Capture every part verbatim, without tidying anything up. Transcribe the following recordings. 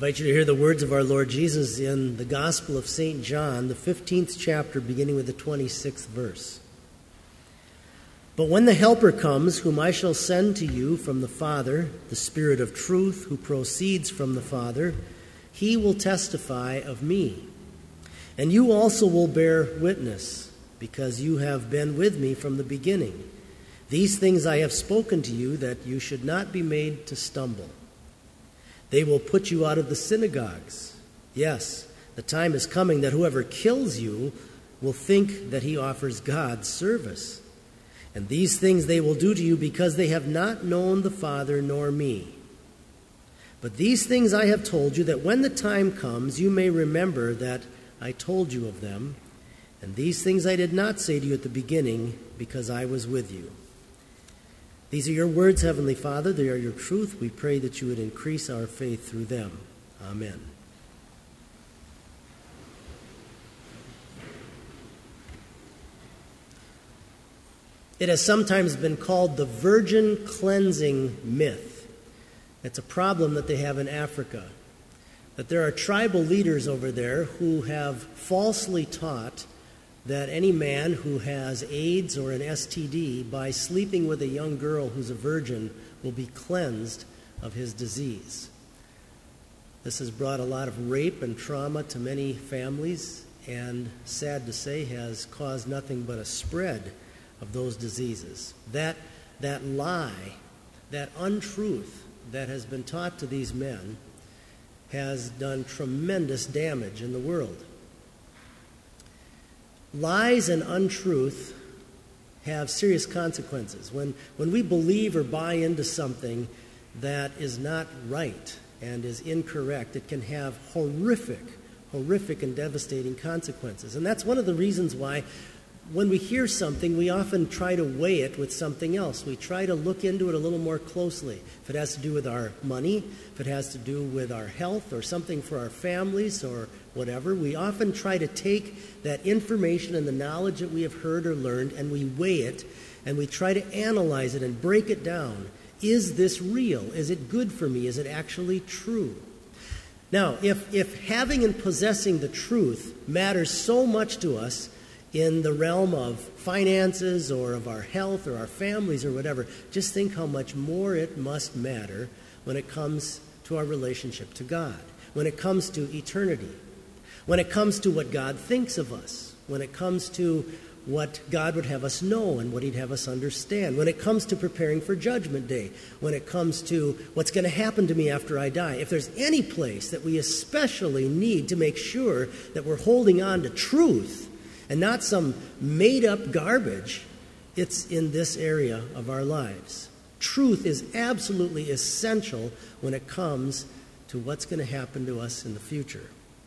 invite you to hear the words of our Lord Jesus in the Gospel of Saint John, the fifteenth chapter, beginning with the twenty-sixth verse. But when the Helper comes, whom I shall send to you from the Father, the Spirit of truth, who proceeds from the Father, he will testify of me. And you also will bear witness, because you have been with me from the beginning. These things I have spoken to you, that you should not be made to stumble. They will put you out of the synagogues. Yes, the time is coming that whoever kills you will think that he offers God service. And these things they will do to you because they have not known the Father nor me. But these things I have told you, that when the time comes, you may remember that I told you of them. And these things I did not say to you at the beginning, because I was with you. These are your words, Heavenly Father. They are your truth. We pray that you would increase our faith through them. Amen. It has sometimes been called the virgin cleansing myth. It's a problem that they have in Africa, that there are tribal leaders over there who have falsely taught that any man who has AIDS or an S T D, by sleeping with a young girl who's a virgin, will be cleansed of his disease. This has brought a lot of rape and trauma to many families, and sad to say, has caused nothing but a spread of those diseases. That, that lie, that untruth that has been taught to these men has done tremendous damage in the world. Lies and untruth have serious consequences. When, when we believe or buy into something that is not right and is incorrect, it can have horrific, horrific and devastating consequences. And that's one of the reasons why when we hear something, we often try to weigh it with something else. We try to look into it a little more closely. If it has to do with our money, if it has to do with our health or something for our families or whatever, we often try to take that information and the knowledge that we have heard or learned, and we weigh it, and we try to analyze it and break it down. Is this real? Is it good for me? Is it actually true? Now, if, if having and possessing the truth matters so much to us in the realm of finances or of our health or our families or whatever, just think how much more it must matter when it comes to our relationship to God, when it comes to eternity, when it comes to what God thinks of us, when it comes to what God would have us know and what he'd have us understand, when it comes to preparing for Judgment Day, when it comes to what's going to happen to me after I die. If there's any place that we especially need to make sure that we're holding on to truth and not some made-up garbage, it's in this area of our lives. Truth is absolutely essential when it comes to what's going to happen to us in the future.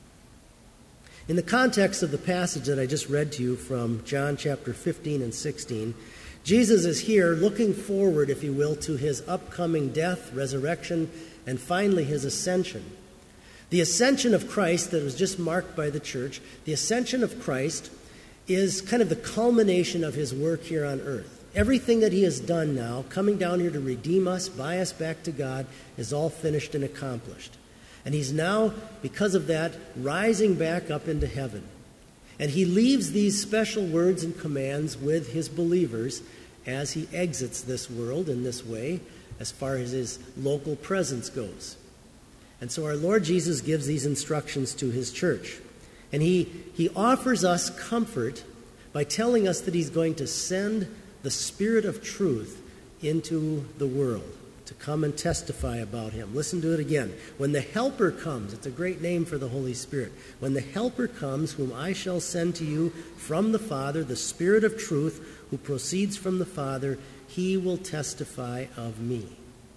In the context of the passage that I just read to you from John chapter fifteen and sixteen, Jesus is here looking forward, if you will, to his upcoming death, resurrection, and finally his ascension. The ascension of Christ that was just marked by the church, the ascension of Christ is kind of the culmination of his work here on earth. Everything that he has done now, coming down here to redeem us, buy us back to God, is all finished and accomplished. And he's now, because of that, rising back up into heaven. And he leaves these special words and commands with his believers as he exits this world in this way, as far as his local presence goes. And so our Lord Jesus gives these instructions to his church. And he, he offers us comfort by telling us that he's going to send the Spirit of truth into the world to come and testify about him. Listen to it again. When the Helper comes, it's a great name for the Holy Spirit. When the Helper comes, whom I shall send to you from the Father, the Spirit of truth, who proceeds from the Father, he will testify of me.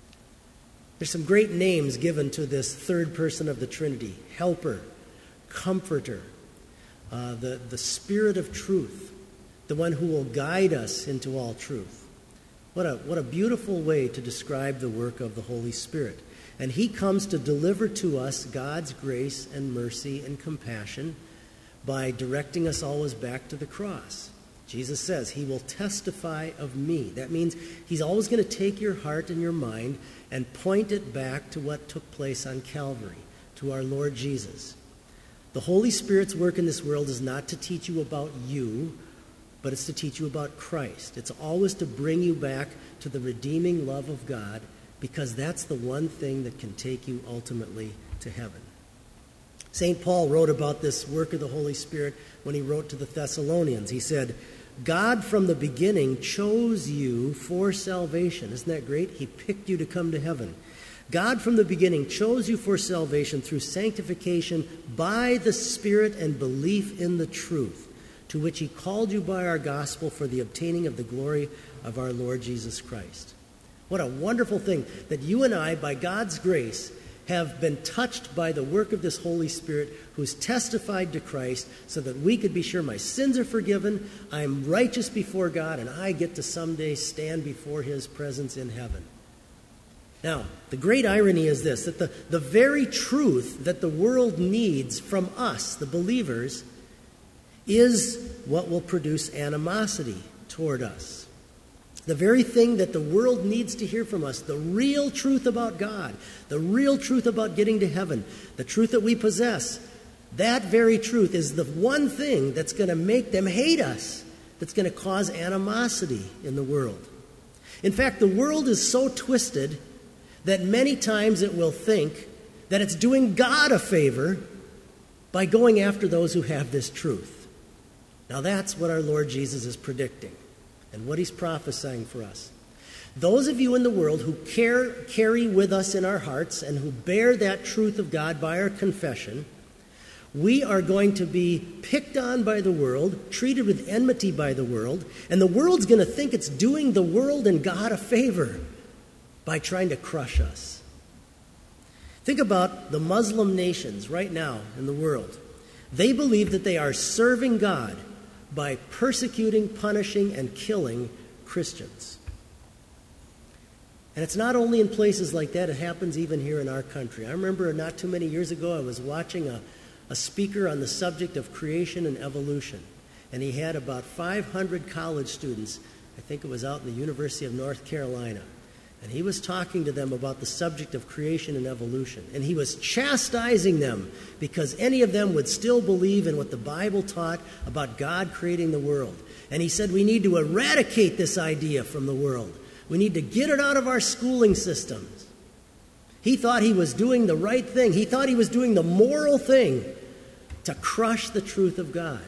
There's some great names given to this third person of the Trinity. Helper, Comforter, uh, the, the Spirit of truth, the one who will guide us into all truth. What a, what a beautiful way to describe the work of the Holy Spirit. And he comes to deliver to us God's grace and mercy and compassion by directing us always back to the cross. Jesus says he will testify of me. That means he's always going to take your heart and your mind and point it back to what took place on Calvary, to our Lord Jesus. The Holy Spirit's work in this world is not to teach you about you, but it's to teach you about Christ. It's always to bring you back to the redeeming love of God, because that's the one thing that can take you ultimately to heaven. Saint Paul wrote about this work of the Holy Spirit when he wrote to the Thessalonians. He said, God from the beginning chose you for salvation. Isn't that great? He picked you to come to heaven. God from the beginning chose you for salvation through sanctification by the Spirit and belief in the truth, to which he called you by our gospel for the obtaining of the glory of our Lord Jesus Christ. What a wonderful thing that you and I, by God's grace, have been touched by the work of this Holy Spirit who's testified to Christ so that we could be sure my sins are forgiven, I'm righteous before God, and I get to someday stand before his presence in heaven. Now, the great irony is this, that the, the very truth that the world needs from us, the believers, is what will produce animosity toward us. The very thing that the world needs to hear from us, the real truth about God, the real truth about getting to heaven, the truth that we possess, that very truth is the one thing that's going to make them hate us, that's going to cause animosity in the world. In fact, the world is so twisted that many times it will think that it's doing God a favor by going after those who have this truth. Now that's what our Lord Jesus is predicting and what he's prophesying for us. Those of you in the world who care, carry with us in our hearts and who bear that truth of God by our confession, we are going to be picked on by the world, treated with enmity by the world, and the world's going to think it's doing the world and God a favor by trying to crush us. Think about the Muslim nations right now in the world. They believe that they are serving God by persecuting, punishing, and killing Christians. And it's not only in places like that, it happens even here in our country. I remember not too many years ago, I was watching a, a speaker on the subject of creation and evolution. And he had about five hundred college students. I think it was out in the University of North Carolina. And he was talking to them about the subject of creation and evolution. And he was chastising them because any of them would still believe in what the Bible taught about God creating the world. And he said we need to eradicate this idea from the world. We need to get it out of our schooling systems. He thought he was doing the right thing. He thought he was doing the moral thing to crush the truth of God.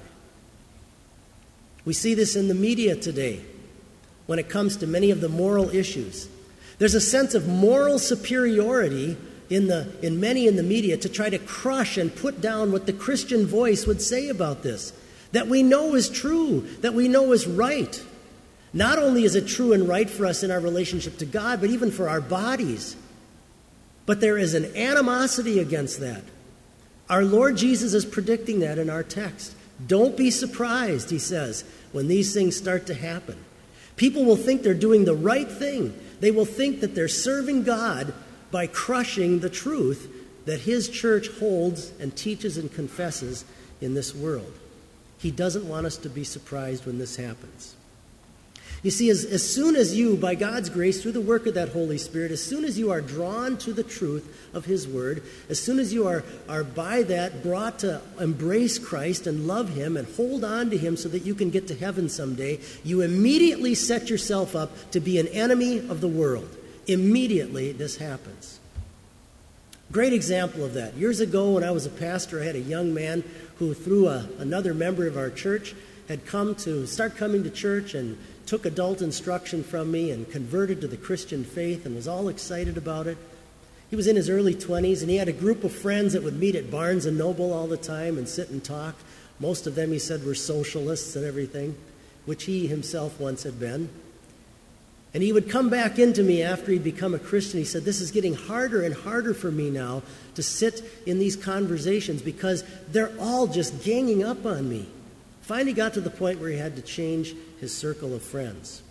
We see this in the media today when it comes to many of the moral issues. There's a sense of moral superiority in the in many in the media to try to crush and put down what the Christian voice would say about this, that we know is true, that we know is right. Not only is it true and right for us in our relationship to God, but even for our bodies. But there is an animosity against that. Our Lord Jesus is predicting that in our text. Don't be surprised, he says, when these things start to happen. People will think they're doing the right thing. They will think that they're serving God by crushing the truth that his church holds and teaches and confesses in this world. He doesn't want us to be surprised when this happens. You see, as, as soon as you, by God's grace, through the work of that Holy Spirit, as soon as you are drawn to the truth of his word, as soon as you are, are by that brought to embrace Christ and love him and hold on to him so that you can get to heaven someday, you immediately set yourself up to be an enemy of the world. Immediately this happens. Great example of that. Years ago when I was a pastor, I had a young man who, through a, another member of our church, had come to start coming to church and took adult instruction from me and converted to the Christian faith and was all excited about it. He was in his early twenties, and he had a group of friends that would meet at Barnes and Noble all the time and sit and talk. Most of them, he said, were socialists and everything, which he himself once had been. And he would come back into me after he'd become a Christian. He said, this is getting harder and harder for me now to sit in these conversations because they're all just ganging up on me. Finally got to the point where he had to change his circle of friends.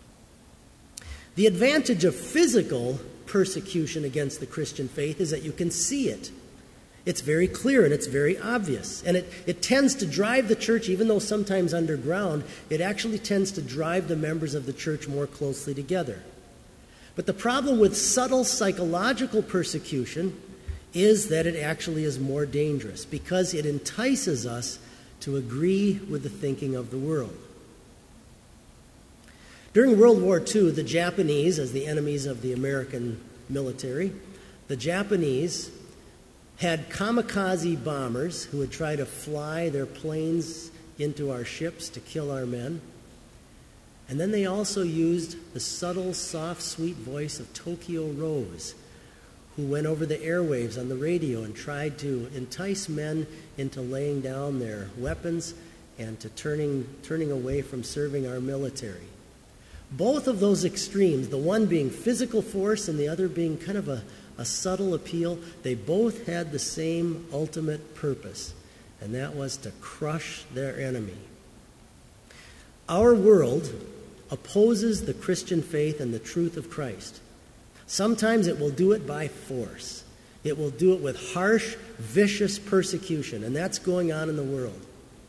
The advantage of physical persecution against the Christian faith is that you can see it. It's very clear and it's very obvious. And it, it tends to drive the church, even though sometimes underground, it actually tends to drive the members of the church more closely together. But the problem with subtle psychological persecution is that it actually is more dangerous because it entices us to agree with the thinking of the world. During World War Two, the Japanese, as the enemies of the American military, the Japanese had kamikaze bombers who would try to fly their planes into our ships to kill our men. And then they also used the subtle, soft, sweet voice of Tokyo Rose, who went over the airwaves on the radio and tried to entice men into laying down their weapons and to turning, turning away from serving our military. Both of those extremes, the one being physical force and the other being kind of a, a subtle appeal, they both had the same ultimate purpose, and that was to crush their enemy. Our world opposes the Christian faith and the truth of Christ. Sometimes it will do it by force. It will do it with harsh, vicious persecution, and that's going on in the world.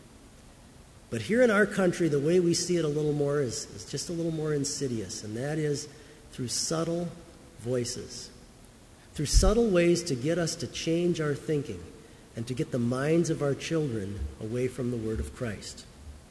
But here in our country, the way we see it a little more is, is just a little more insidious, and that is through subtle voices, through subtle ways to get us to change our thinking and to get the minds of our children away from the Word of Christ.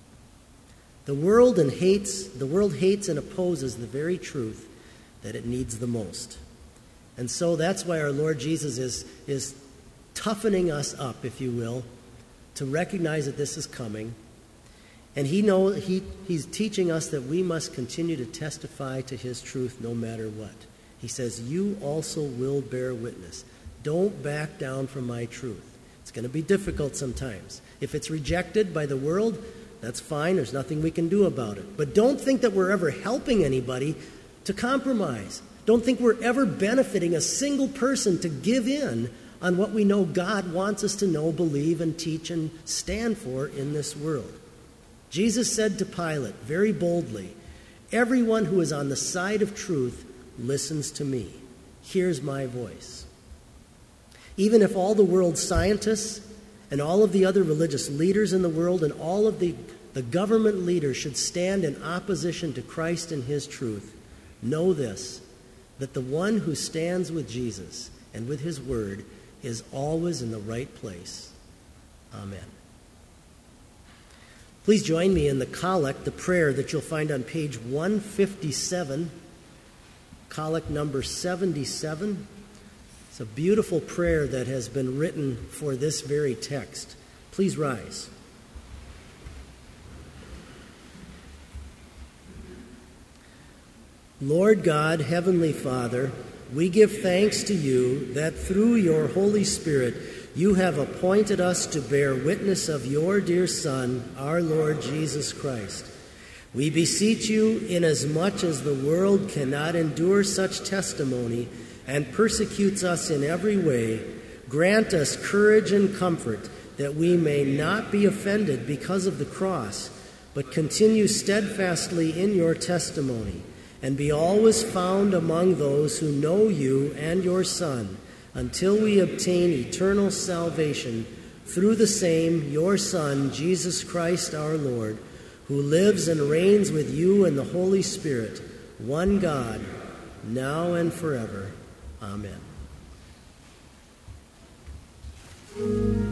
The world and hates, the world hates and opposes the very truth that it needs the most. And so that's why our Lord Jesus is, is toughening us up, if you will, to recognize that this is coming. And he know, he, he's teaching us that we must continue to testify to his truth no matter what. He says, you also will bear witness. Don't back down from my truth. It's going to be difficult sometimes. If it's rejected by the world, that's fine. There's nothing we can do about it. But don't think that we're ever helping anybody to compromise. Don't think we're ever benefiting a single person to give in on what we know God wants us to know, believe, and teach and stand for in this world. Jesus said to Pilate very boldly, everyone who is on the side of truth listens to me. Hears my voice. Even if all the world's scientists and all of the other religious leaders in the world and all of the, the government leaders should stand in opposition to Christ and his truth, know this, that the one who stands with Jesus and with his word is always in the right place. Amen. Please join me in the collect, the prayer that you'll find on page one fifty-seven, collect number seventy-seven. It's a beautiful prayer that has been written for this very text. Please rise. Lord God, Heavenly Father, we give thanks to you that through your Holy Spirit you have appointed us to bear witness of your dear Son, our Lord Jesus Christ. We beseech you, inasmuch as the world cannot endure such testimony and persecutes us in every way, grant us courage and comfort that we may not be offended because of the cross, but continue steadfastly in your testimony, and be always found among those who know you and your Son, until we obtain eternal salvation through the same, your Son, Jesus Christ our Lord, who lives and reigns with you in the Holy Spirit, one God, now and forever. Amen.